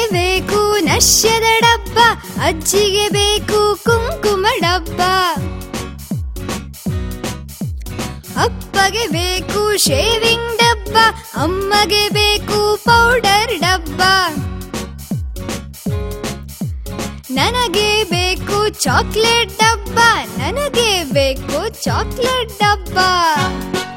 ಬೇಕು ನಶ್ಯದ ಡಬ್ಬ, ಅಜ್ಜಿಗೆ ಬೇಕು ಕುಂಕುಮ ಡಬ್ಬ, ಅಪ್ಪಗೆ ಬೇಕು ಶೇವಿಂಗ್ ಡಬ್ಬ, ಅಮ್ಮಗೆ ಬೇಕು ಪೌಡರ್ ಡಬ್ಬ, ನನಗೆ ಬೇಕು ಚಾಕ್ಲೇಟ್ ಡಬ್ಬ, ನನಗೆ ಬೇಕು ಚಾಕ್ಲೇಟ್ ಡಬ್ಬ.